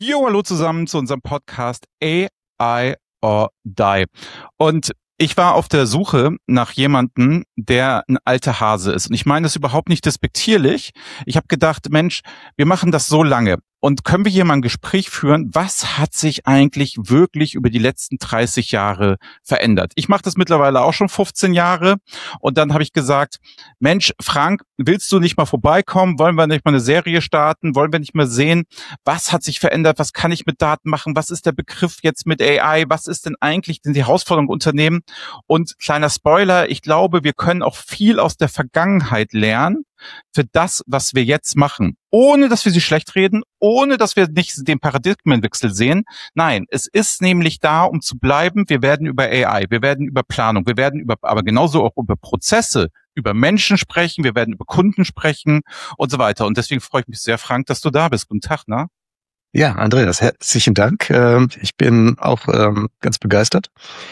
Jo, hallo zusammen zu unserem Podcast AI or Die. Und ich war auf der Suche nach jemandem, der ein alter Hase ist. Und ich meine das überhaupt nicht despektierlich. Ich habe gedacht, Mensch, wir machen das so lange. Und können wir hier mal ein Gespräch führen? Was hat sich eigentlich wirklich über die letzten 30 Jahre verändert? Ich mache das mittlerweile auch schon 15 Jahre. Und dann habe ich gesagt, Mensch, Frank, willst du nicht mal vorbeikommen? Wollen wir nicht mal eine Serie starten? Wollen wir nicht mal sehen, was hat sich verändert? Was kann ich mit Daten machen? Was ist der Begriff jetzt mit AI? Was ist denn eigentlich die Herausforderung im Unternehmen? Und kleiner Spoiler, ich glaube, wir können auch viel aus der Vergangenheit lernen für das, was wir jetzt machen, ohne dass wir sie schlecht reden, ohne dass wir nicht den Paradigmenwechsel sehen. Nein, es ist nämlich da, um zu bleiben. Wir werden über AI, wir werden über Planung, wir werden aber genauso auch über Prozesse, über Menschen sprechen, wir werden über Kunden sprechen und so weiter. Und deswegen freue ich mich sehr, Frank, dass du da bist. Guten Tag, ne? Ja, Andreas, herzlichen Dank. Ich bin auch ganz begeistert.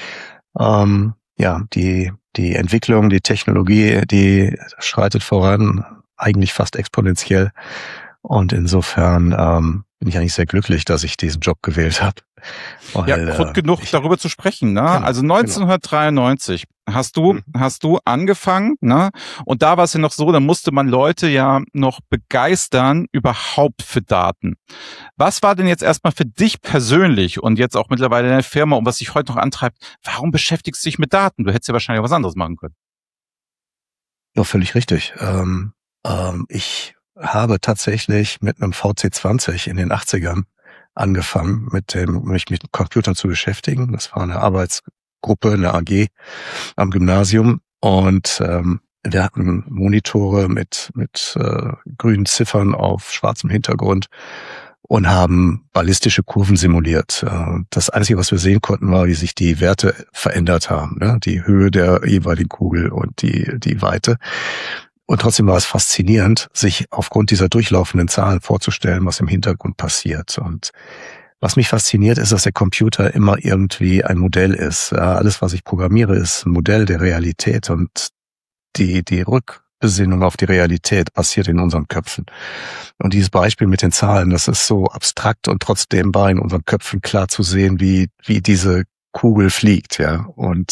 Ja, die Entwicklung, die Technologie, die schreitet voran, eigentlich fast exponentiell. Und insofern bin ich eigentlich sehr glücklich, dass ich diesen Job gewählt habe. Ja, Grund genug, darüber zu sprechen. Ne? Genau, also 1993 hast du angefangen, ne? Und da war es ja noch so, da musste man Leute ja noch begeistern überhaupt für Daten. Was war denn jetzt erstmal für dich persönlich und jetzt auch mittlerweile in der Firma und was dich heute noch antreibt, warum beschäftigst du dich mit Daten? Du hättest ja wahrscheinlich was anderes machen können. Ja, völlig richtig. Ich habe tatsächlich mit einem VC20 in den 80ern angefangen, mich mit Computern zu beschäftigen. Das war eine Arbeitsgruppe, eine AG am Gymnasium und wir hatten Monitore mit grünen Ziffern auf schwarzem Hintergrund und haben ballistische Kurven simuliert. Das Einzige, was wir sehen konnten, war, wie sich die Werte verändert haben, ne? Die Höhe der jeweiligen Kugel und die Weite. Und trotzdem war es faszinierend, sich aufgrund dieser durchlaufenden Zahlen vorzustellen, was im Hintergrund passiert. Und was mich fasziniert, ist, dass der Computer immer irgendwie ein Modell ist. Alles, was ich programmiere, ist ein Modell der Realität. Und die Rückbesinnung auf die Realität passiert in unseren Köpfen. Und dieses Beispiel mit den Zahlen, das ist so abstrakt und trotzdem war in unseren Köpfen klar zu sehen, wie diese Kugel fliegt. Ja. Und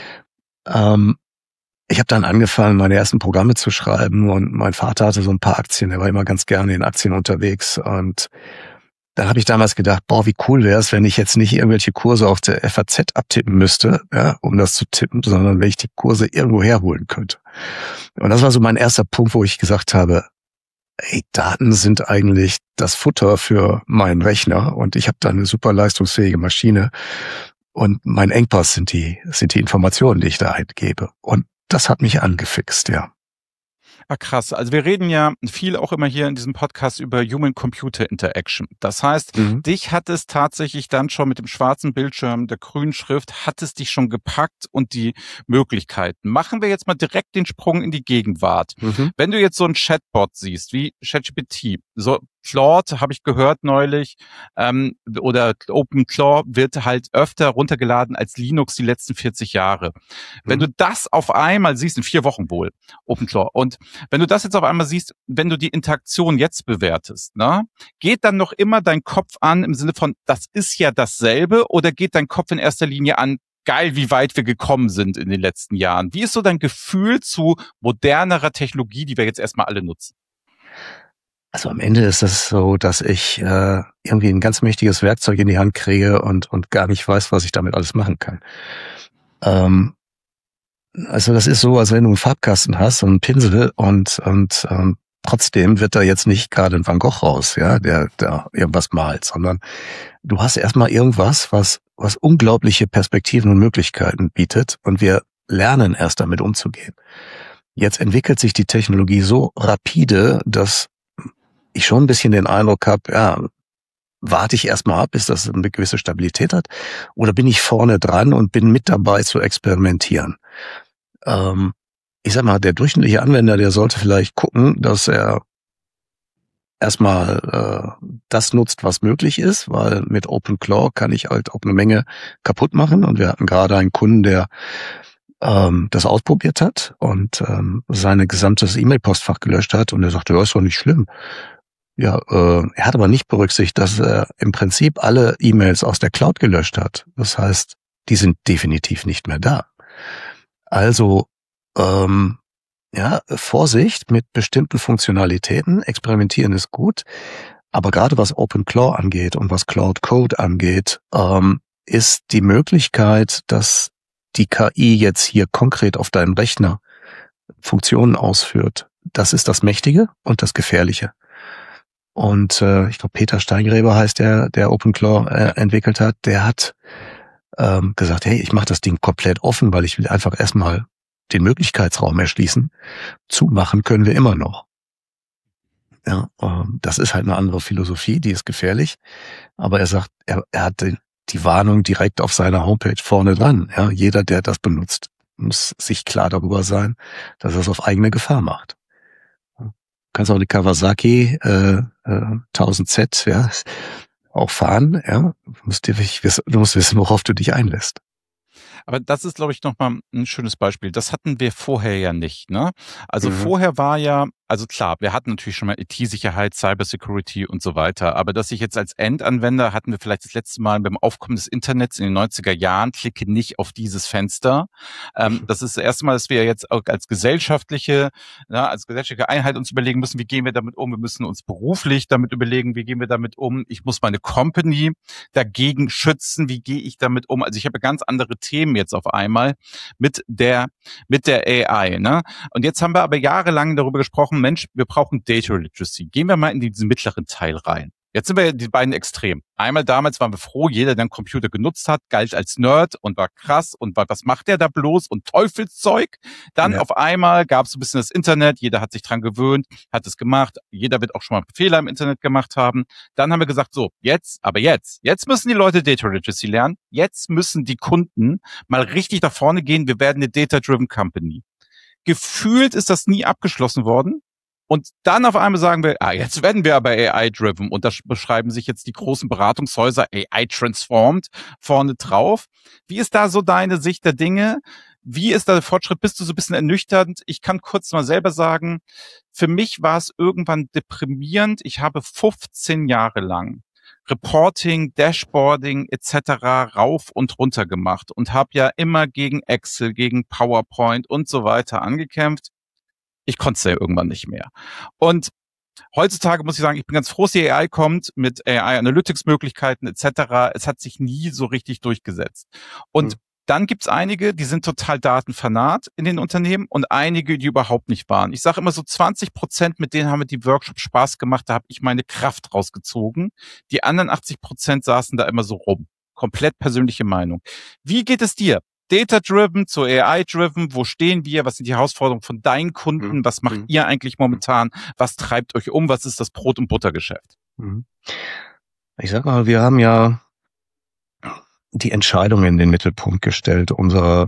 ich habe dann angefangen, meine ersten Programme zu schreiben und mein Vater hatte so ein paar Aktien, er war immer ganz gerne in Aktien unterwegs und da habe ich damals gedacht, wie cool wäre es, wenn ich jetzt nicht irgendwelche Kurse auf der FAZ abtippen müsste, ja, um das zu tippen, sondern wenn ich die Kurse irgendwo herholen könnte. Und das war so mein erster Punkt, wo ich gesagt habe, Daten sind eigentlich das Futter für meinen Rechner und ich habe da eine super leistungsfähige Maschine und mein Engpass sind die Informationen, die ich da eingebe. Und das hat mich angefixt, ja. Ah, krass. Also wir reden ja viel auch immer hier in diesem Podcast über Human-Computer-Interaction. Das heißt, dich hat es tatsächlich dann schon mit dem schwarzen Bildschirm, der grünen Schrift, hat es dich schon gepackt und die Möglichkeiten. Machen wir jetzt mal direkt den Sprung in die Gegenwart. Wenn du jetzt so einen Chatbot siehst, wie ChatGPT, so Claude habe ich gehört neulich, oder OpenClaw wird halt öfter runtergeladen als Linux die letzten 40 Jahre. Wenn du das auf einmal siehst, in 4 Wochen wohl, OpenClaw, und wenn du das jetzt auf einmal siehst, wenn du die Interaktion jetzt bewertest, ne, geht dann noch immer dein Kopf an im Sinne von, das ist ja dasselbe, oder geht dein Kopf in erster Linie an, geil, wie weit wir gekommen sind in den letzten Jahren? Wie ist so dein Gefühl zu modernerer Technologie, die wir jetzt erstmal alle nutzen? Also am Ende ist es so, dass ich irgendwie ein ganz mächtiges Werkzeug in die Hand kriege und gar nicht weiß, was ich damit alles machen kann. Also das ist so, als wenn du einen Farbkasten hast und einen Pinsel und trotzdem wird da jetzt nicht gerade ein Van Gogh raus, ja, der da irgendwas malt, sondern du hast erstmal irgendwas, was unglaubliche Perspektiven und Möglichkeiten bietet und wir lernen erst damit umzugehen. Jetzt entwickelt sich die Technologie so rapide, dass ich schon ein bisschen den Eindruck habe, ja, warte ich erstmal ab, bis das eine gewisse Stabilität hat, oder bin ich vorne dran und bin mit dabei zu experimentieren? Ich sag mal, der durchschnittliche Anwender, der sollte vielleicht gucken, dass er erstmal das nutzt, was möglich ist, weil mit OpenClaw kann ich halt auch eine Menge kaputt machen und wir hatten gerade einen Kunden, der das ausprobiert hat und sein gesamtes E-Mail-Postfach gelöscht hat und er sagte, ja, ist doch nicht schlimm. Er hat aber nicht berücksichtigt, dass er im Prinzip alle E-Mails aus der Cloud gelöscht hat. Das heißt, die sind definitiv nicht mehr da. Also, Vorsicht mit bestimmten Funktionalitäten. Experimentieren ist gut. Aber gerade was OpenClaw angeht und was Cloud Code angeht, ist die Möglichkeit, dass die KI jetzt hier konkret auf deinem Rechner Funktionen ausführt. Das ist das Mächtige und das Gefährliche. Und ich glaube, Peter Steingräber heißt der OpenClaw entwickelt hat, der hat gesagt, hey, ich mache das Ding komplett offen, weil ich will einfach erstmal den Möglichkeitsraum erschließen. Zumachen können wir immer noch. Ja, das ist halt eine andere Philosophie, die ist gefährlich. Aber er sagt, er hat die Warnung direkt auf seiner Homepage vorne dran. Ja, jeder, der das benutzt, muss sich klar darüber sein, dass er es auf eigene Gefahr macht. Du kannst auch die Kawasaki 1000Z auch fahren. Ja, du musst wissen, worauf du dich einlässt. Aber das ist, glaube ich, nochmal ein schönes Beispiel. Das hatten wir vorher ja nicht, ne? Also vorher war ja, also klar, wir hatten natürlich schon mal IT-Sicherheit, Cybersecurity und so weiter. Aber dass ich jetzt als Endanwender, hatten wir vielleicht das letzte Mal beim Aufkommen des Internets in den 90er Jahren, klicke nicht auf dieses Fenster. Das ist das erste Mal, dass wir jetzt auch als gesellschaftliche Einheit uns überlegen müssen, wie gehen wir damit um? Wir müssen uns beruflich damit überlegen, wie gehen wir damit um? Ich muss meine Company dagegen schützen. Wie gehe ich damit um? Also ich habe ganz andere Themen jetzt auf einmal mit der AI, ne? Und jetzt haben wir aber jahrelang darüber gesprochen, Mensch, wir brauchen Data Literacy. Gehen wir mal in diesen mittleren Teil rein. Jetzt sind wir die beiden extrem. Einmal damals waren wir froh, jeder, der einen Computer genutzt hat, galt als Nerd und war krass und was macht der da bloß und Teufelszeug. Dann auf einmal gab es so ein bisschen das Internet, jeder hat sich dran gewöhnt, hat es gemacht, jeder wird auch schon mal Fehler im Internet gemacht haben. Dann haben wir gesagt, so, jetzt müssen die Leute Data Literacy lernen, jetzt müssen die Kunden mal richtig nach vorne gehen, wir werden eine Data-Driven Company. Gefühlt ist das nie abgeschlossen worden. Und dann auf einmal sagen wir, jetzt werden wir aber AI-driven. Und da beschreiben sich jetzt die großen Beratungshäuser AI-transformed vorne drauf. Wie ist da so deine Sicht der Dinge? Wie ist da der Fortschritt? Bist du so ein bisschen ernüchternd? Ich kann kurz mal selber sagen, für mich war es irgendwann deprimierend. Ich habe 15 Jahre lang Reporting, Dashboarding etc. rauf und runter gemacht und habe ja immer gegen Excel, gegen PowerPoint und so weiter angekämpft. Ich konnte es ja irgendwann nicht mehr. Und heutzutage muss ich sagen, ich bin ganz froh, dass die AI kommt mit AI-Analytics-Möglichkeiten etc. Es hat sich nie so richtig durchgesetzt. Und dann gibt's einige, die sind total datenfanat in den Unternehmen und einige, die überhaupt nicht waren. Ich sage immer so 20%, mit denen haben wir die Workshops Spaß gemacht, da habe ich meine Kraft rausgezogen. Die anderen 80% saßen da immer so rum. Komplett persönliche Meinung. Wie geht es dir? Data-driven zu AI-driven, wo stehen wir? Was sind die Herausforderungen von deinen Kunden? Was macht ihr eigentlich momentan? Was treibt euch um? Was ist das Brot- und Buttergeschäft? Ich sag mal, wir haben ja die Entscheidung in den Mittelpunkt gestellt, unserer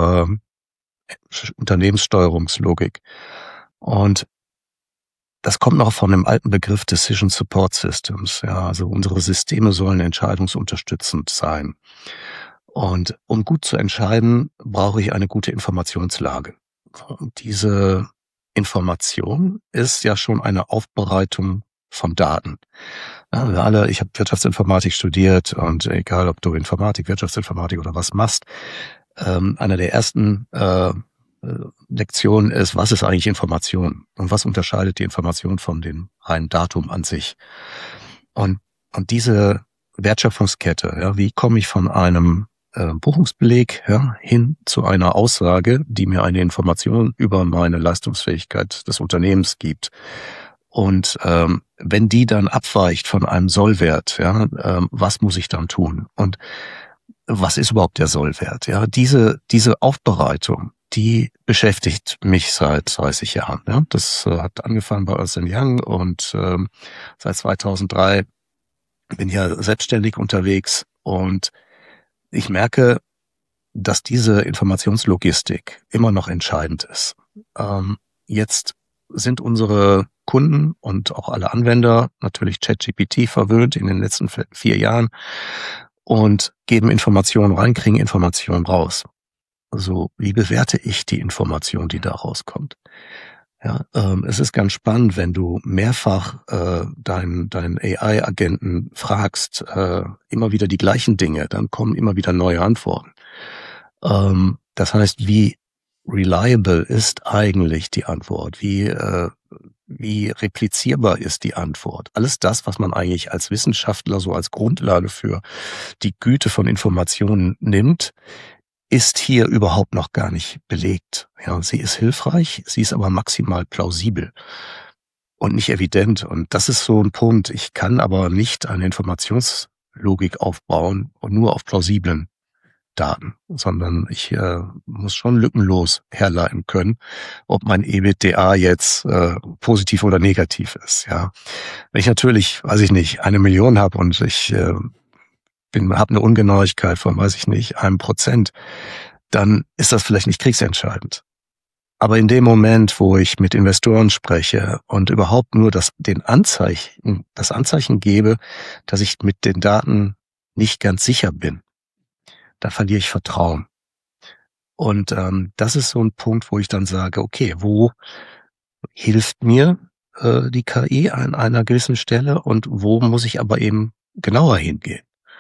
Unternehmenssteuerungslogik. Und das kommt noch von dem alten Begriff Decision Support Systems. Ja, also unsere Systeme sollen entscheidungsunterstützend sein. Und um gut zu entscheiden, brauche ich eine gute Informationslage. Und diese Information ist ja schon eine Aufbereitung von Daten. Ja, ich habe Wirtschaftsinformatik studiert und egal, ob du Informatik, Wirtschaftsinformatik oder was machst, einer der ersten Lektionen ist, was ist eigentlich Information und was unterscheidet die Information von dem reinen Datum an sich? Und diese Wertschöpfungskette, ja, wie komme ich von einem Buchungsbeleg hin zu einer Aussage, die mir eine Information über meine Leistungsfähigkeit des Unternehmens gibt. Und wenn die dann abweicht von einem Sollwert, was muss ich dann tun? Und was ist überhaupt der Sollwert? Ja, diese Aufbereitung, die beschäftigt mich seit 30 Jahren. Ja, das hat angefangen bei Ernst & Young und seit 2003 bin ja selbstständig unterwegs und ich merke, dass diese Informationslogistik immer noch entscheidend ist. Jetzt sind unsere Kunden und auch alle Anwender natürlich ChatGPT verwöhnt in den letzten 4 Jahren und geben Informationen rein, kriegen Informationen raus. Also wie bewerte ich die Information, die da rauskommt? Ja, es ist ganz spannend, wenn du mehrfach deinen AI-Agenten fragst, immer wieder die gleichen Dinge, dann kommen immer wieder neue Antworten. Das heißt, wie reliable ist eigentlich die Antwort? Wie replizierbar ist die Antwort? Alles das, was man eigentlich als Wissenschaftler so als Grundlage für die Güte von Informationen nimmt, ist hier überhaupt noch gar nicht belegt. Ja, sie ist hilfreich, sie ist aber maximal plausibel und nicht evident. Und das ist so ein Punkt. Ich kann aber nicht eine Informationslogik aufbauen und nur auf plausiblen Daten, sondern ich muss schon lückenlos herleiten können, ob mein EBITDA jetzt positiv oder negativ ist. Ja, wenn ich natürlich, weiß ich nicht, 1 Million habe und ich habe eine Ungenauigkeit von, weiß ich nicht, 1%, dann ist das vielleicht nicht kriegsentscheidend. Aber in dem Moment, wo ich mit Investoren spreche und überhaupt nur das Anzeichen gebe, dass ich mit den Daten nicht ganz sicher bin, dann verliere ich Vertrauen. Und das ist so ein Punkt, wo ich dann sage, okay, wo hilft mir die KI an einer gewissen Stelle und wo muss ich aber eben genauer hingehen?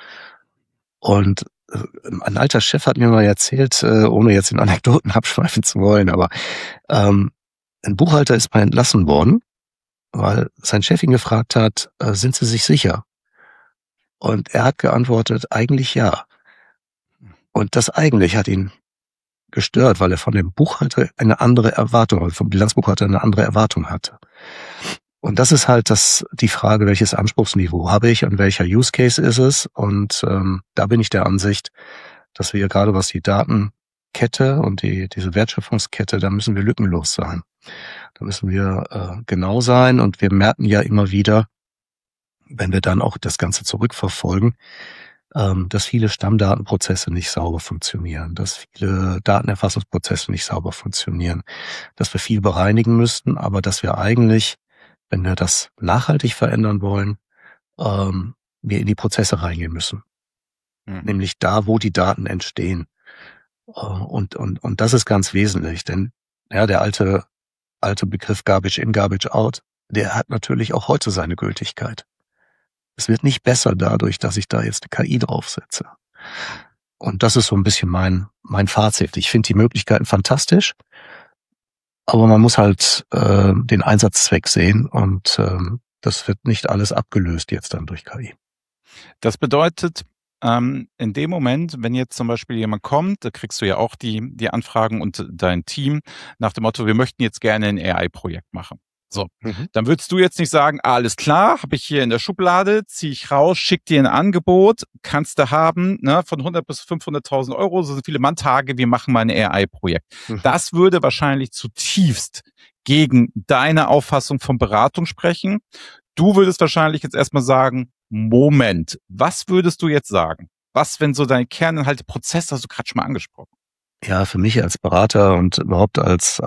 Und ein alter Chef hat mir mal erzählt, ohne jetzt in Anekdoten abschweifen zu wollen, aber ein Buchhalter ist mal entlassen worden, weil sein Chef ihn gefragt hat, sind Sie sich sicher? Und er hat geantwortet, eigentlich ja. Und das eigentlich hat ihn gestört, weil er von dem Buchhalter eine andere Erwartung, also vom Bilanzbuchhalter eine andere Erwartung hatte. Und das ist halt die Frage, welches Anspruchsniveau habe ich und welcher Use Case ist es? Und da bin ich der Ansicht, dass wir gerade was die Datenkette und diese Wertschöpfungskette, da müssen wir lückenlos sein. Da müssen wir genau sein und wir merken ja immer wieder, wenn wir dann auch das Ganze zurückverfolgen, dass viele Stammdatenprozesse nicht sauber funktionieren, dass viele Datenerfassungsprozesse nicht sauber funktionieren, dass wir viel bereinigen müssten, aber dass wir eigentlich, wenn wir das nachhaltig verändern wollen, wir in die Prozesse reingehen müssen. Nämlich da, wo die Daten entstehen. Und das ist ganz wesentlich, denn ja, der alte Begriff Garbage in, Garbage out, der hat natürlich auch heute seine Gültigkeit. Es wird nicht besser dadurch, dass ich da jetzt eine KI draufsetze. Und das ist so ein bisschen mein Fazit. Ich finde die Möglichkeiten fantastisch, aber man muss halt den Einsatzzweck sehen und das wird nicht alles abgelöst jetzt dann durch KI. Das bedeutet, in dem Moment, wenn jetzt zum Beispiel jemand kommt, da kriegst du ja auch die Anfragen und dein Team nach dem Motto, wir möchten jetzt gerne ein AI-Projekt machen. So, dann würdest du jetzt nicht sagen, alles klar, habe ich hier in der Schublade, ziehe ich raus, schick dir ein Angebot, kannst du haben, ne, von 100 bis 500.000 Euro, so viele Manntage, wir machen mal ein AI-Projekt. Das würde wahrscheinlich zutiefst gegen deine Auffassung von Beratung sprechen. Du würdest wahrscheinlich jetzt erstmal sagen, Moment, was würdest du jetzt sagen? Was, wenn so deine Kerninhalte, Prozesse, hast du gerade schon mal angesprochen? Ja, für mich als Berater und überhaupt als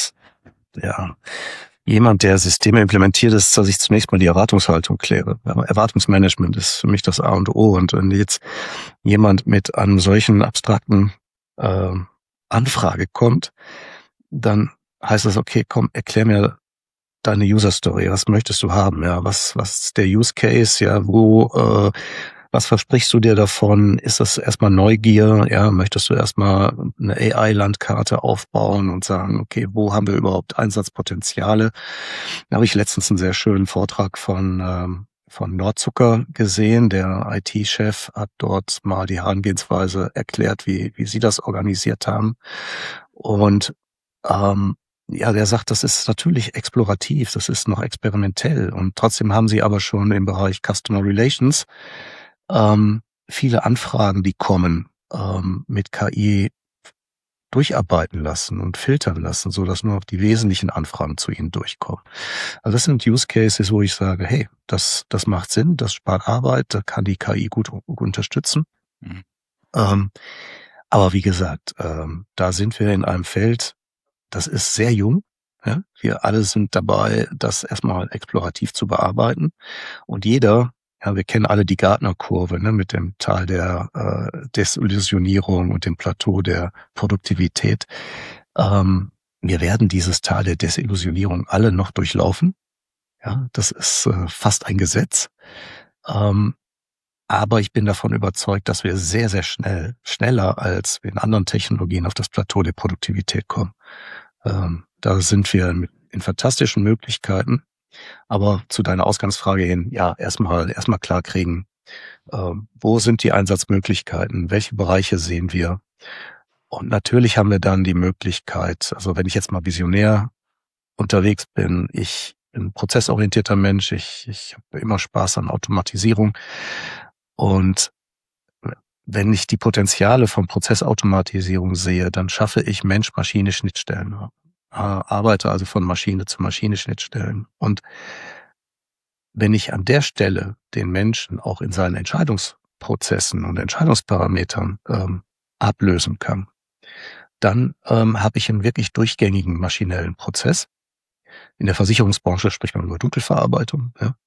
jemand, der Systeme implementiert, ist, dass ich zunächst mal die Erwartungshaltung kläre. Erwartungsmanagement ist für mich das A und O. Und wenn jetzt jemand mit einem solchen abstrakten Anfrage kommt, dann heißt das, okay, komm, erklär mir deine User Story. Was möchtest du haben? Ja, was ist der Use Case? Ja, was versprichst du dir davon? Ist das erstmal Neugier? Ja, möchtest du erstmal eine AI-Landkarte aufbauen und sagen, okay, wo haben wir überhaupt Einsatzpotenziale? Da habe ich letztens einen sehr schönen Vortrag von Nordzucker gesehen. Der IT-Chef hat dort mal die Herangehensweise erklärt, wie sie das organisiert haben. Und der sagt, das ist natürlich explorativ, das ist noch experimentell und trotzdem haben sie aber schon im Bereich Customer Relations viele Anfragen, die kommen, mit KI durcharbeiten lassen und filtern lassen, so dass nur noch die wesentlichen Anfragen zu ihnen durchkommen. Also das sind Use Cases, wo ich sage, hey, das macht Sinn, das spart Arbeit, da kann die KI gut unterstützen. Aber wie gesagt, da sind wir in einem Feld, das ist sehr jung. Ja? Wir alle sind dabei, das erstmal explorativ zu bearbeiten. Und jeder, wir kennen alle die Gartner-Kurve, ne, mit dem Tal der Desillusionierung und dem Plateau der Produktivität. wir werden dieses Tal der Desillusionierung alle noch durchlaufen. Ja, das ist fast ein Gesetz. Aber ich bin davon überzeugt, dass wir sehr, sehr schneller als in anderen Technologien auf das Plateau der Produktivität kommen. Da sind wir in fantastischen Möglichkeiten. Aber zu deiner Ausgangsfrage hin, ja, erstmal klar kriegen, wo sind die Einsatzmöglichkeiten? Welche Bereiche sehen wir? Und natürlich haben wir dann die Möglichkeit, also wenn ich jetzt mal visionär unterwegs bin, ich bin ein prozessorientierter Mensch, ich habe immer Spaß an Automatisierung. Und wenn ich die Potenziale von Prozessautomatisierung sehe, dann schaffe ich Mensch-Maschine-Schnittstellen. Arbeite also von Maschine zu Maschine-Schnittstellen. Und wenn ich an der Stelle den Menschen auch in seinen Entscheidungsprozessen und Entscheidungsparametern ablösen kann, dann habe ich einen wirklich durchgängigen maschinellen Prozess. In der Versicherungsbranche spricht man über Dunkelverarbeitung. Ja.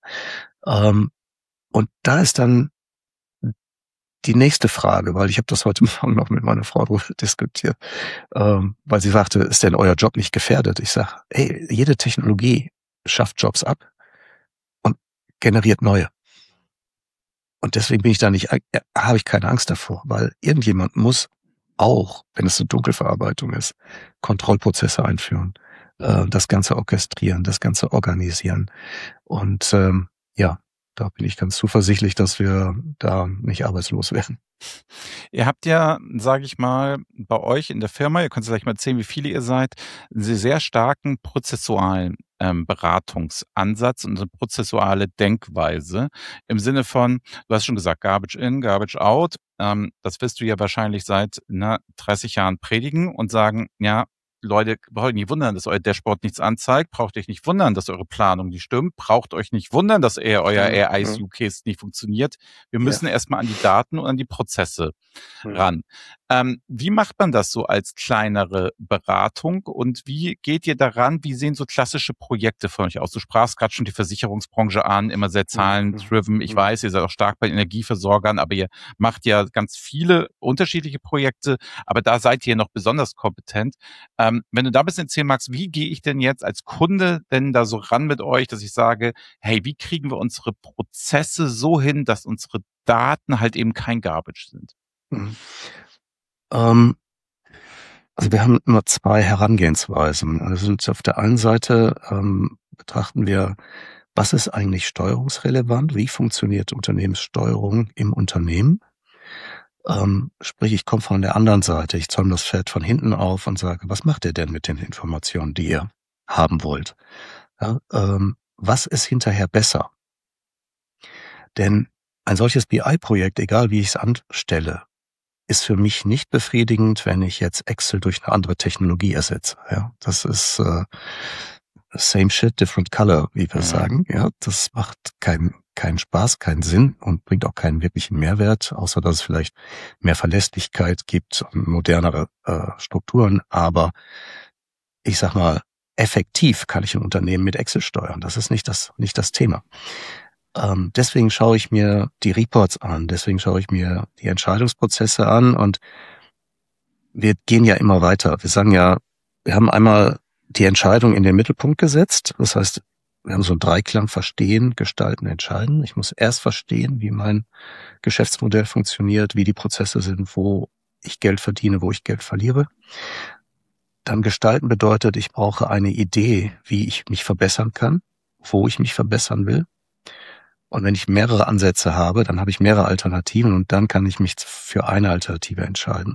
Und da ist dann die nächste Frage, weil ich habe das heute Morgen noch mit meiner Frau diskutiert, weil sie sagte, ist denn euer Job nicht gefährdet? Ich sage, jede Technologie schafft Jobs ab und generiert neue. Und deswegen habe ich keine Angst davor, weil irgendjemand muss auch, wenn es eine Dunkelverarbeitung ist, Kontrollprozesse einführen, das Ganze orchestrieren, das Ganze organisieren. Und da bin ich ganz zuversichtlich, dass wir da nicht arbeitslos werden. Ihr habt ja, sage ich mal, bei euch in der Firma, ihr könnt gleich mal erzählen, wie viele ihr seid, einen sehr starken prozessualen Beratungsansatz und eine prozessuale Denkweise im Sinne von, du hast schon gesagt, Garbage in, Garbage out. Das wirst du ja wahrscheinlich seit 30 Jahren predigen und sagen, ja, Leute, braucht euch nicht wundern, dass euer Dashboard nichts anzeigt. Braucht euch nicht wundern, dass eure Planung nicht stimmt. Braucht euch nicht wundern, dass euer AI-Use-Case nicht funktioniert. Wir müssen erstmal an die Daten und an die Prozesse ran. Wie macht man das so als kleinere Beratung und wie geht ihr daran? Wie sehen so klassische Projekte von euch aus? Du sprachst gerade schon die Versicherungsbranche an, immer sehr zahlen-driven. Ich weiß, ihr seid auch stark bei Energieversorgern, aber ihr macht ja ganz viele unterschiedliche Projekte, aber da seid ihr noch besonders kompetent. Wenn du da ein bisschen erzählen magst, wie gehe ich denn jetzt als Kunde denn da so ran mit euch, dass ich sage, hey, wie kriegen wir unsere Prozesse so hin, dass unsere Daten halt eben kein Garbage sind? Also wir haben immer zwei Herangehensweisen. Also auf der einen Seite betrachten wir, was ist eigentlich steuerungsrelevant? Wie funktioniert Unternehmenssteuerung im Unternehmen? Sprich, ich komme von der anderen Seite. Ich zäume das Feld von hinten auf und sage, was macht ihr denn mit den Informationen, die ihr haben wollt? Ja, was ist hinterher besser? Denn ein solches BI-Projekt, egal wie ich es anstelle, ist für mich nicht befriedigend, wenn ich jetzt Excel durch eine andere Technologie ersetze. Ja, das ist same shit, different color, wie wir sagen. Ja, das macht keinen Spaß, keinen Sinn und bringt auch keinen wirklichen Mehrwert, außer dass es vielleicht mehr Verlässlichkeit gibt und modernere Strukturen. Aber ich sag mal, effektiv kann ich ein Unternehmen mit Excel steuern. Das ist nicht das Thema. Deswegen schaue ich mir die Reports an, deswegen schaue ich mir die Entscheidungsprozesse an und wir gehen ja immer weiter. Wir sagen ja, wir haben einmal die Entscheidung in den Mittelpunkt gesetzt. Das heißt, wir haben so einen Dreiklang: verstehen, gestalten, entscheiden. Ich muss erst verstehen, wie mein Geschäftsmodell funktioniert, wie die Prozesse sind, wo ich Geld verdiene, wo ich Geld verliere. Dann gestalten bedeutet, ich brauche eine Idee, wie ich mich verbessern kann, wo ich mich verbessern will. Und wenn ich mehrere Ansätze habe, dann habe ich mehrere Alternativen und dann kann ich mich für eine Alternative entscheiden.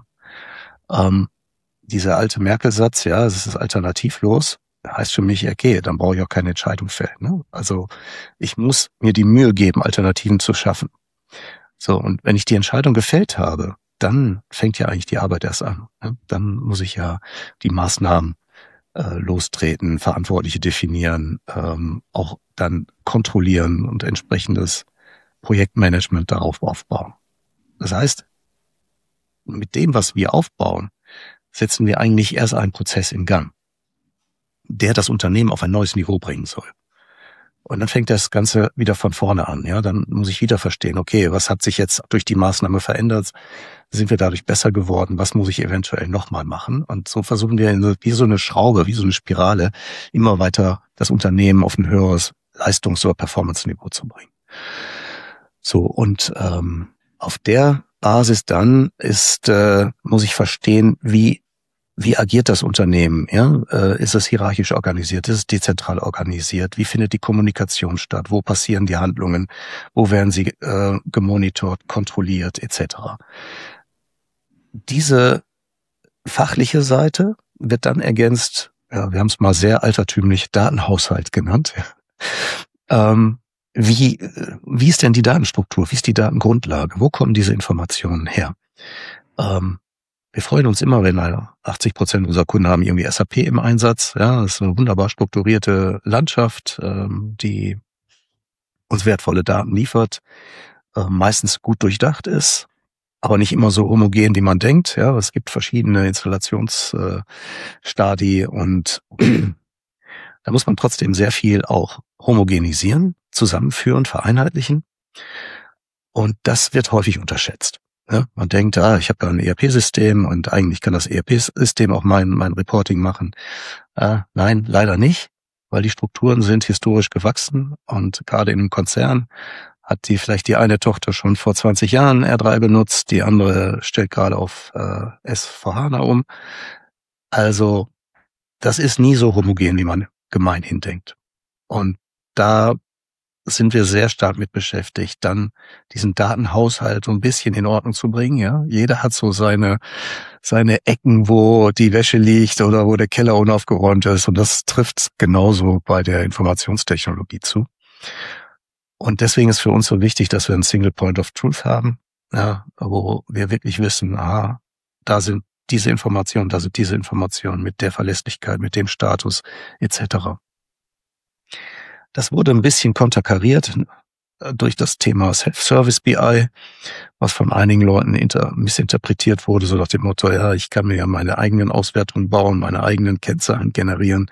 Dieser alte Merkel-Satz, ja, es ist alternativlos, heißt für mich, okay, dann brauche ich auch keine Entscheidung fällen. Ne? Also ich muss mir die Mühe geben, Alternativen zu schaffen. So, und wenn ich die Entscheidung gefällt habe, dann fängt ja eigentlich die Arbeit erst an. Ne? Dann muss ich ja die Maßnahmen lostreten, Verantwortliche definieren, auch dann kontrollieren und entsprechendes Projektmanagement darauf aufbauen. Das heißt, mit dem, was wir aufbauen, setzen wir eigentlich erst einen Prozess in Gang, der das Unternehmen auf ein neues Niveau bringen soll. Und dann fängt das Ganze wieder von vorne an. Ja, dann muss ich wieder verstehen, okay, was hat sich jetzt durch die Maßnahme verändert? Sind wir dadurch besser geworden? Was muss ich eventuell nochmal machen? Und so versuchen wir wie so eine Schraube, wie so eine Spirale, immer weiter das Unternehmen auf ein höheres Leistungs- oder Performance-Niveau zu bringen. So, und auf der Basis dann muss ich verstehen, wie agiert das Unternehmen? Ja? Ist es hierarchisch organisiert? Ist es dezentral organisiert? Wie findet die Kommunikation statt? Wo passieren die Handlungen? Wo werden sie gemonitort, kontrolliert, etc.? Diese fachliche Seite wird dann ergänzt, ja, wir haben es mal sehr altertümlich Datenhaushalt genannt. Wie ist denn die Datenstruktur? Wie ist die Datengrundlage? Wo kommen diese Informationen her? Wir freuen uns immer, wenn 80% unserer Kunden haben irgendwie SAP im Einsatz. Ja, das ist eine wunderbar strukturierte Landschaft, die uns wertvolle Daten liefert, meistens gut durchdacht ist, aber nicht immer so homogen, wie man denkt. Ja, es gibt verschiedene Installationsstadien und da muss man trotzdem sehr viel auch homogenisieren, zusammenführen, vereinheitlichen. Und das wird häufig unterschätzt. Ja, man denkt, ich habe ja ein ERP-System und eigentlich kann das ERP-System auch mein Reporting machen. Nein, leider nicht, weil die Strukturen sind historisch gewachsen und gerade in einem Konzern hat vielleicht die eine Tochter schon vor 20 Jahren R3 benutzt, die andere stellt gerade auf S/4HANA um. Also das ist nie so homogen, wie man gemeinhin denkt. Und da sind wir sehr stark mit beschäftigt, dann diesen Datenhaushalt so ein bisschen in Ordnung zu bringen. Ja, jeder hat so seine Ecken, wo die Wäsche liegt oder wo der Keller unaufgeräumt ist. Und das trifft genauso bei der Informationstechnologie zu. Und deswegen ist für uns so wichtig, dass wir einen Single Point of Truth haben, ja, wo wir wirklich wissen, da sind diese Informationen, da sind diese Informationen mit der Verlässlichkeit, mit dem Status etc. Das wurde ein bisschen konterkariert durch das Thema Self-Service BI, was von einigen Leuten missinterpretiert wurde, so nach dem Motto, ja, ich kann mir ja meine eigenen Auswertungen bauen, meine eigenen Kennzahlen generieren.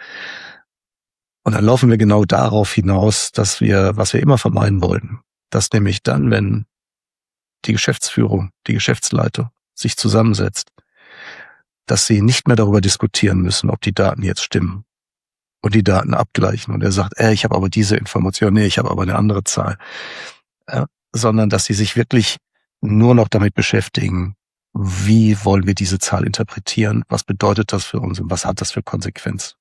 Und dann laufen wir genau darauf hinaus, was wir immer vermeiden wollten. Dass nämlich dann, wenn die Geschäftsführung, die Geschäftsleitung sich zusammensetzt, dass sie nicht mehr darüber diskutieren müssen, ob die Daten jetzt stimmen und die Daten abgleichen. Und er sagt, ich habe aber diese Information, ich habe aber eine andere Zahl. Sondern dass sie sich wirklich nur noch damit beschäftigen, wie wollen wir diese Zahl interpretieren, was bedeutet das für uns und was hat das für Konsequenz.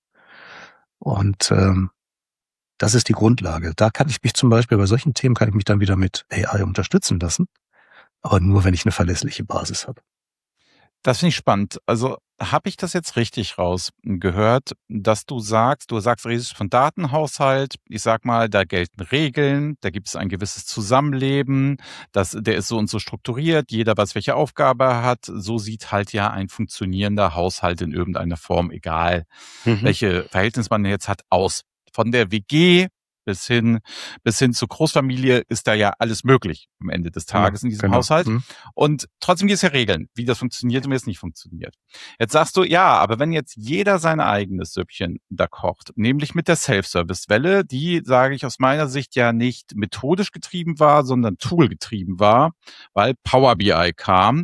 Und das ist die Grundlage. Da kann ich mich zum Beispiel, bei solchen Themen kann ich mich dann wieder mit AI unterstützen lassen, aber nur, wenn ich eine verlässliche Basis habe. Das finde ich spannend. Also habe ich das jetzt richtig rausgehört, dass du redest von Datenhaushalt. Ich sag mal, da gelten Regeln, da gibt es ein gewisses Zusammenleben, der ist so und so strukturiert, jeder weiß, welche Aufgabe er hat. So sieht halt ja ein funktionierender Haushalt in irgendeiner Form, egal welche Verhältnisse man jetzt hat, aus. Von der WG bis hin zur Großfamilie ist da ja alles möglich am Ende des Tages in diesem Haushalt. Und trotzdem gibt es ja Regeln, wie das funktioniert und wie es nicht funktioniert. Jetzt sagst du, ja, aber wenn jetzt jeder sein eigenes Süppchen da kocht, nämlich mit der Self-Service-Welle, die, sage ich aus meiner Sicht, ja nicht methodisch getrieben war, sondern Tool getrieben war, weil Power BI kam.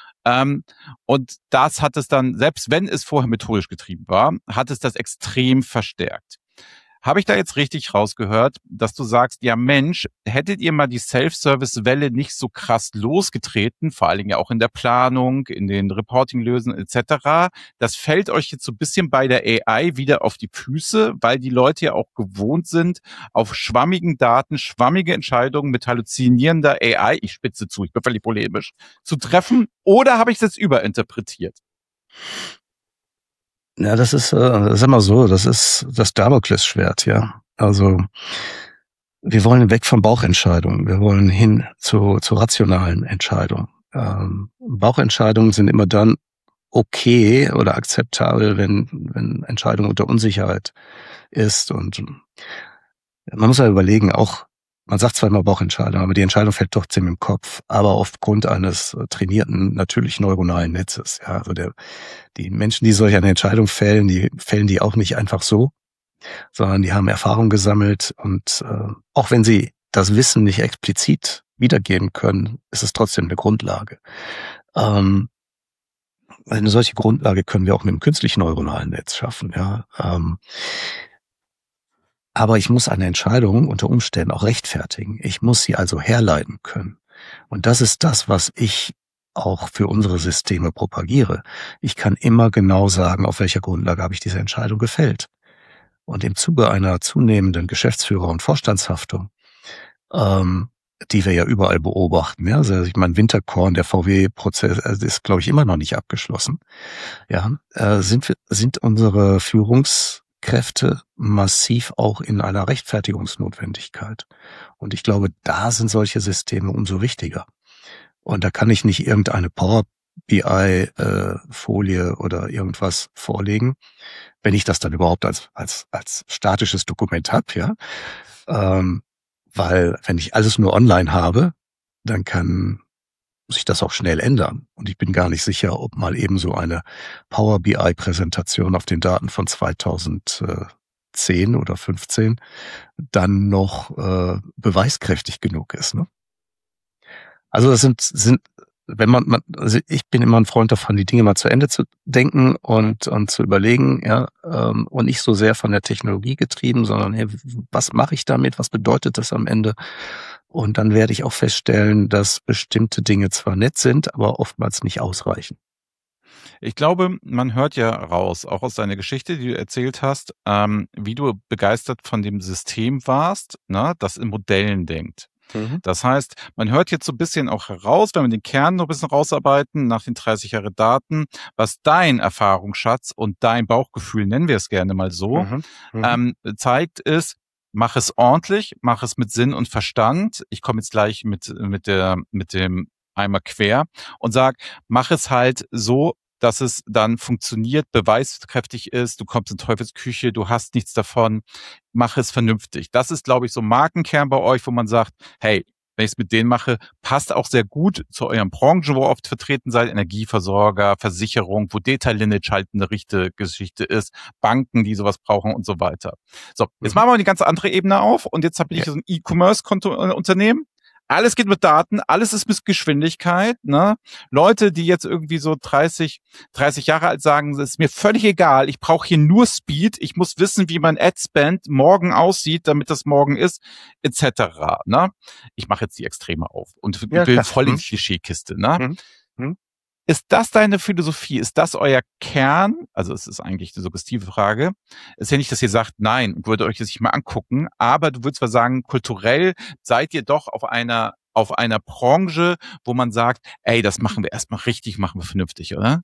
Und das hat es dann, selbst wenn es vorher methodisch getrieben war, hat es das extrem verstärkt. Habe ich da jetzt richtig rausgehört, dass du sagst, ja Mensch, hättet ihr mal die Self-Service-Welle nicht so krass losgetreten, vor allen Dingen ja auch in der Planung, in den Reporting-Lösen etc., das fällt euch jetzt so ein bisschen bei der AI wieder auf die Füße, weil die Leute ja auch gewohnt sind, auf schwammigen Daten, schwammige Entscheidungen mit halluzinierender AI, ich spitze zu, ich bin völlig polemisch, zu treffen, oder habe ich das überinterpretiert? Ja, das ist, sag mal so, das ist das Damoklesschwert, ja. Also, wir wollen weg von Bauchentscheidungen. Wir wollen hin zu rationalen Entscheidungen. Bauchentscheidungen sind immer dann okay oder akzeptabel, wenn Entscheidung unter Unsicherheit ist. Und man muss ja überlegen, auch, man sagt zwar immer Bauchentscheidung, aber die Entscheidung fällt trotzdem im Kopf, aber aufgrund eines trainierten, natürlich neuronalen Netzes. Ja, also die Menschen, die solch eine Entscheidung fällen, die auch nicht einfach so. sondern die haben Erfahrung gesammelt und auch wenn sie das Wissen nicht explizit wiedergeben können, ist es trotzdem eine Grundlage. Eine solche Grundlage können wir auch mit dem künstlichen neuronalen Netz schaffen, ja. Aber ich muss eine Entscheidung unter Umständen auch rechtfertigen. Ich muss sie also herleiten können. Und das ist das, was ich auch für unsere Systeme propagiere. Ich kann immer genau sagen, auf welcher Grundlage habe ich diese Entscheidung gefällt. Und im Zuge einer zunehmenden Geschäftsführer- und Vorstandshaftung, die wir ja überall beobachten, ja, also ich meine, Winterkorn, der VW-Prozess ist, glaube ich, immer noch nicht abgeschlossen. Ja, sind unsere Führungskräfte massiv auch in einer Rechtfertigungsnotwendigkeit. Und ich glaube, da sind solche Systeme umso wichtiger. Und da kann ich nicht irgendeine Power BI Folie oder irgendwas vorlegen, wenn ich das dann überhaupt als statisches Dokument habe, ja. Weil wenn ich alles nur online habe, dann kann sich das auch schnell ändern. Und ich bin gar nicht sicher, ob mal eben so eine Power BI Präsentation auf den Daten von 2010 oder 15 dann noch beweiskräftig genug ist, ne? Also das sind wenn also ich bin immer ein Freund davon, die Dinge mal zu Ende zu denken und zu überlegen, ja, und nicht so sehr von der Technologie getrieben, sondern hey, was mache ich damit? Was bedeutet das am Ende? Und dann werde ich auch feststellen, dass bestimmte Dinge zwar nett sind, aber oftmals nicht ausreichen. Ich glaube, man hört ja raus, auch aus deiner Geschichte, die du erzählt hast, wie du begeistert von dem System warst, ne, das in Modellen denkt. Mhm. Das heißt, man hört jetzt so ein bisschen auch heraus, wenn wir den Kern noch ein bisschen rausarbeiten, nach den 30 Jahre Daten, was dein Erfahrungsschatz und dein Bauchgefühl, nennen wir es gerne mal so, Mhm. Mhm. zeigt, ist, mach es ordentlich, mach es mit Sinn und Verstand. Ich komme jetzt gleich mit dem einmal quer und sag, mach es halt so, dass es dann funktioniert, beweiskräftig ist, du kommst in Teufelsküche, du hast nichts davon, mach es vernünftig. Das ist, glaube ich, so ein Markenkern bei euch, wo man sagt, hey, wenn ich es mit denen mache, passt auch sehr gut zu euren Branchen, wo ihr oft vertreten seid, Energieversorger, Versicherung, wo Data Lineage halt eine richtige Geschichte ist, Banken, die sowas brauchen und so weiter. So, jetzt Mhm. machen wir die ganze andere Ebene auf und jetzt habe ich Ja. so ein E-Commerce-Unternehmen. Alles geht mit Daten, alles ist mit Geschwindigkeit, ne? Leute, die jetzt irgendwie so 30 Jahre alt sagen, es ist mir völlig egal, ich brauche hier nur Speed, ich muss wissen, wie mein Ad-Spend morgen aussieht, damit das morgen ist, etc. Ne? Ich mache jetzt die Extreme auf und Ja, will klar. voll in Mhm. die Klischeekiste. Ne? Mhm. Mhm. Ist das deine Philosophie? Ist das euer Kern? Also es ist eigentlich eine suggestive Frage. Es ist ja nicht, dass ihr sagt, nein, ich würde euch das nicht mal angucken, aber du würdest zwar sagen, kulturell seid ihr doch auf einer Branche, wo man sagt, ey, das machen wir erstmal richtig, machen wir vernünftig, oder?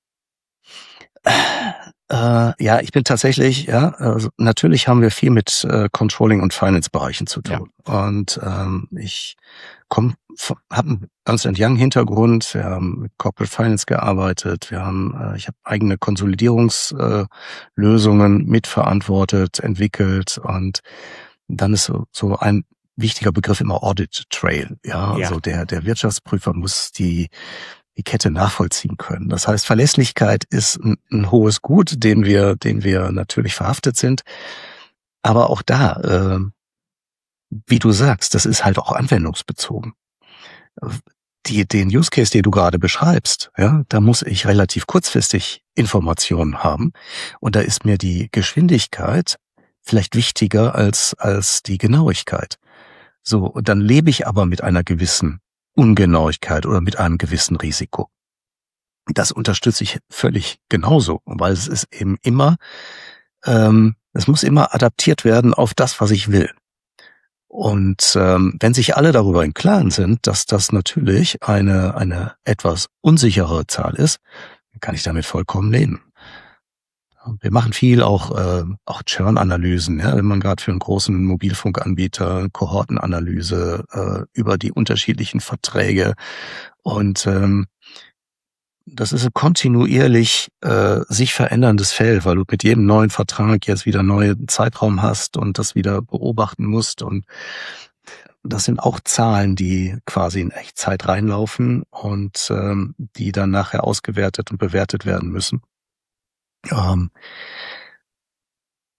Ja, ich bin tatsächlich, ja, also natürlich haben wir viel mit Controlling und Finance-Bereichen zu Ja. tun. Und ich habe einen Ernst Young Hintergrund. Wir haben mit Corporate Finance gearbeitet. Ich habe eigene Konsolidierungslösungen mitverantwortet, entwickelt. Und dann ist so ein wichtiger Begriff immer Audit Trail. Ja, Ja. also der Wirtschaftsprüfer muss die Kette nachvollziehen können. Das heißt, Verlässlichkeit ist ein hohes Gut, den wir natürlich verhaftet sind. Aber auch da, wie du sagst, das ist halt auch anwendungsbezogen. Den Use Case, den du gerade beschreibst, ja, da muss ich relativ kurzfristig Informationen haben. Und da ist mir die Geschwindigkeit vielleicht wichtiger als die Genauigkeit. So, und dann lebe ich aber mit einer gewissen Ungenauigkeit oder mit einem gewissen Risiko. Das unterstütze ich völlig genauso, weil es ist eben immer, es muss immer adaptiert werden auf das, was ich will. Und wenn sich alle darüber im Klaren sind, dass das natürlich eine etwas unsichere Zahl ist, dann kann ich damit vollkommen leben. Wir machen viel auch Churn-Analysen, ja, wenn man gerade für einen großen Mobilfunkanbieter Kohortenanalyse über die unterschiedlichen Verträge und das ist ein kontinuierlich sich veränderndes Feld, weil du mit jedem neuen Vertrag jetzt wieder neuen Zeitraum hast und das wieder beobachten musst. Und das sind auch Zahlen, die quasi in Echtzeit reinlaufen und die dann nachher ausgewertet und bewertet werden müssen.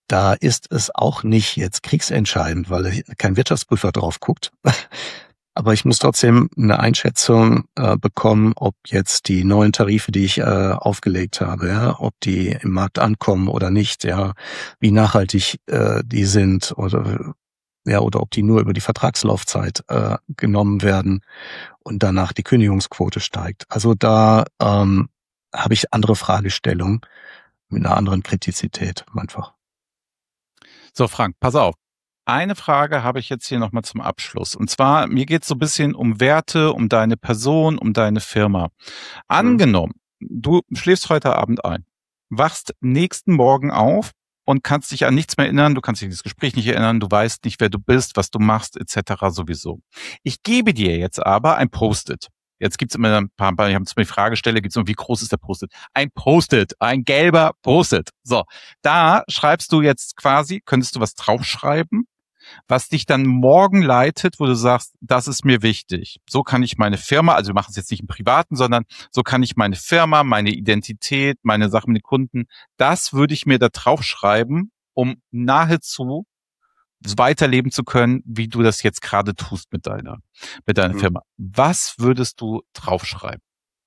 da ist es auch nicht jetzt kriegsentscheidend, weil kein Wirtschaftsprüfer drauf guckt. Aber ich muss trotzdem eine Einschätzung bekommen, ob jetzt die neuen Tarife, die ich aufgelegt habe, ja, ob die im Markt ankommen oder nicht, ja, wie nachhaltig die sind oder ob die nur über die Vertragslaufzeit genommen werden und danach die Kündigungsquote steigt. Also da habe ich andere Fragestellungen mit einer anderen Kritizität einfach. So, Frank, pass auf. Eine Frage habe ich jetzt hier nochmal zum Abschluss. Und zwar, mir geht es so ein bisschen um Werte, um deine Person, um deine Firma. Angenommen, du schläfst heute Abend ein, wachst nächsten Morgen auf und kannst dich an nichts mehr erinnern, du kannst dich an das Gespräch nicht erinnern, du weißt nicht, wer du bist, was du machst, etc. sowieso. Ich gebe dir jetzt aber ein Post-it. Jetzt gibt's immer ein paar, ich habe zum Beispiel die Fragestelle, gibt's immer, wie groß ist der Post-it? Ein Post-it, ein gelber Post-it. So, da schreibst du jetzt quasi, könntest du was draufschreiben, was dich dann morgen leitet, wo du sagst, das ist mir wichtig. So kann ich meine Firma, also wir machen es jetzt nicht im Privaten, sondern so kann ich meine Firma, meine Identität, meine Sachen mit den Kunden, das würde ich mir da draufschreiben, um nahezu weiterleben zu können, wie du das jetzt gerade tust mit deiner Firma. Was würdest du draufschreiben?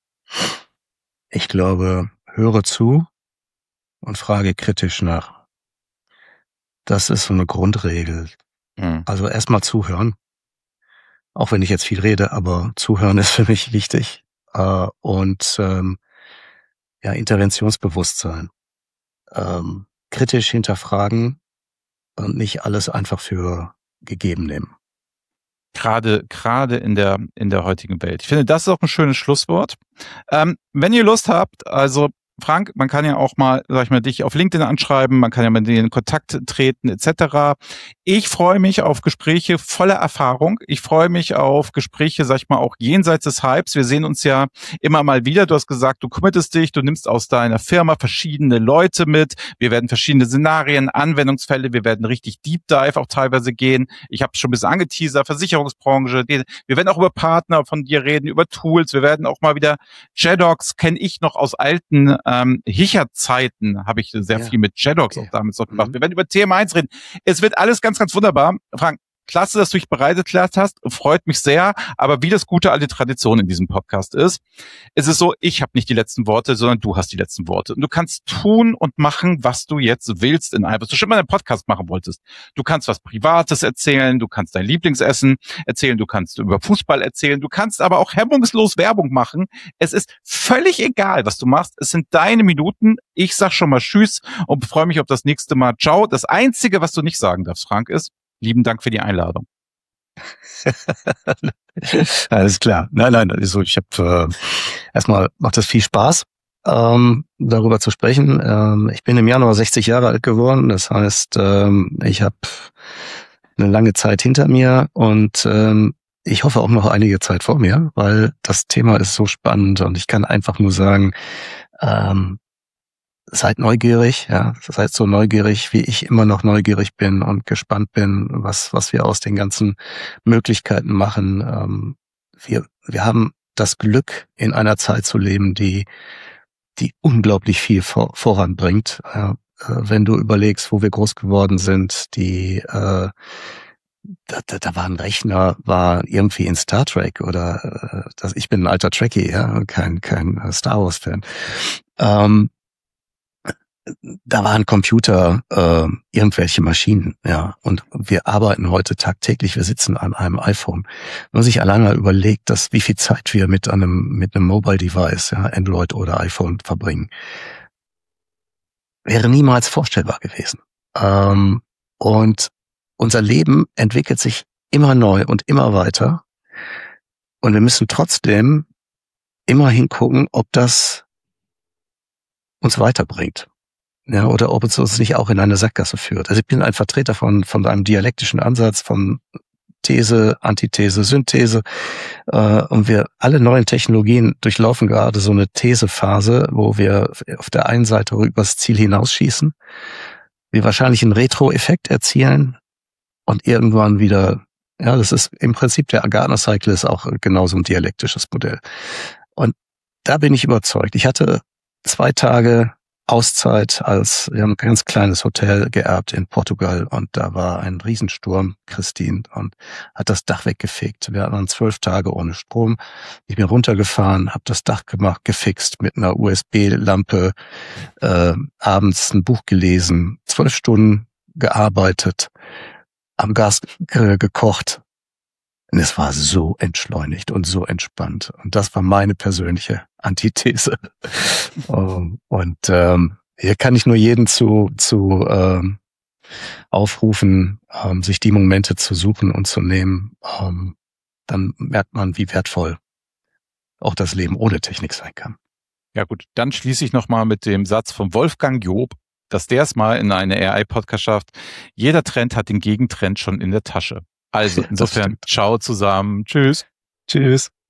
Ich glaube, höre zu und frage kritisch nach. Das ist so eine Grundregel. Also erstmal zuhören. Auch wenn ich jetzt viel rede, aber zuhören ist für mich wichtig. Und Interventionsbewusstsein. Kritisch hinterfragen und nicht alles einfach für gegeben nehmen. Gerade in der heutigen Welt. Ich finde, das ist auch ein schönes Schlusswort. Wenn ihr Lust habt, also Frank, man kann ja auch mal, sag ich mal, dich auf LinkedIn anschreiben, man kann ja mit dir in Kontakt treten, etc. Ich freue mich auf Gespräche voller Erfahrung. Ich freue mich auf Gespräche, sag ich mal, auch jenseits des Hypes. Wir sehen uns ja immer mal wieder. Du hast gesagt, du committest dich, du nimmst aus deiner Firma verschiedene Leute mit. Wir werden verschiedene Szenarien, Anwendungsfälle, wir werden richtig Deep Dive auch teilweise gehen. Ich habe schon ein bisschen angeteasert, Versicherungsbranche. Wir werden auch über Partner von dir reden, über Tools. Wir werden auch mal wieder Jedox, kenne ich noch aus alten Hicher-Zeiten, habe ich sehr viel mit Jedox auch damals noch gemacht. Wir werden über TM1 reden. Es wird alles ganz, ganz wunderbar. Frank, klasse, dass du dich bereit erklärt hast. Freut mich sehr. Aber wie das gute alte Tradition in diesem Podcast ist, es ist so, ich habe nicht die letzten Worte, sondern du hast die letzten Worte. Und du kannst tun und machen, was du jetzt willst in einem, was du schon mal einen Podcast machen wolltest. Du kannst was Privates erzählen, du kannst dein Lieblingsessen erzählen, du kannst über Fußball erzählen, du kannst aber auch hemmungslos Werbung machen. Es ist völlig egal, was du machst. Es sind deine Minuten. Ich sag schon mal Tschüss und freue mich auf das nächste Mal. Ciao. Das Einzige, was du nicht sagen darfst, Frank, ist, lieben Dank für die Einladung. Alles klar. Nein, also ich habe erstmal macht es viel Spaß, darüber zu sprechen. Ich bin im Januar 60 Jahre alt geworden. Das heißt, ich habe eine lange Zeit hinter mir und ich hoffe auch noch einige Zeit vor mir, weil das Thema ist so spannend und ich kann einfach nur sagen, seid neugierig, ja, seid so neugierig, wie ich immer noch neugierig bin und gespannt bin, was wir aus den ganzen Möglichkeiten machen. Wir haben das Glück, in einer Zeit zu leben, die unglaublich viel voranbringt. Wenn du überlegst, wo wir groß geworden sind, da war ein Rechner, war irgendwie in Star Trek oder ich bin ein alter Trekkie, ja, kein Star Wars Fan. Da waren Computer, irgendwelche Maschinen, ja. Und wir arbeiten heute tagtäglich, wir sitzen an einem iPhone. Wenn man sich allein mal überlegt, wie viel Zeit wir mit einem Mobile Device, ja, Android oder iPhone verbringen, wäre niemals vorstellbar gewesen. Und unser Leben entwickelt sich immer neu und immer weiter. Und wir müssen trotzdem immer hingucken, ob das uns weiterbringt. Ja, oder ob es uns nicht auch in eine Sackgasse führt. Also ich bin ein Vertreter von einem dialektischen Ansatz, von These, Antithese, Synthese. Und wir alle neuen Technologien durchlaufen gerade so eine Thesephase, wo wir auf der einen Seite übers Ziel hinausschießen, wir wahrscheinlich einen Retro-Effekt erzielen und irgendwann wieder, ja, das ist im Prinzip der Gartner-Cycle ist auch genauso ein dialektisches Modell. Und da bin ich überzeugt. Ich hatte 2 Tage Auszeit, wir haben ein ganz kleines Hotel geerbt in Portugal und da war ein Riesensturm, Christine, und hat das Dach weggefegt. Wir waren 12 Tage ohne Strom. Ich bin runtergefahren, habe das Dach gefixt mit einer USB-Lampe, abends ein Buch gelesen, 12 Stunden gearbeitet, am Gas gekocht. Und es war so entschleunigt und so entspannt. Und das war meine persönliche Antithese. Hier kann ich nur jeden zu aufrufen, sich die Momente zu suchen und zu nehmen. Dann merkt man, wie wertvoll auch das Leben ohne Technik sein kann. Ja gut, dann schließe ich nochmal mit dem Satz von Wolfgang Job, dass der es mal in eine AI-Podcast schafft. Jeder Trend hat den Gegentrend schon in der Tasche. Also insofern, ciao zusammen. Tschüss. Tschüss.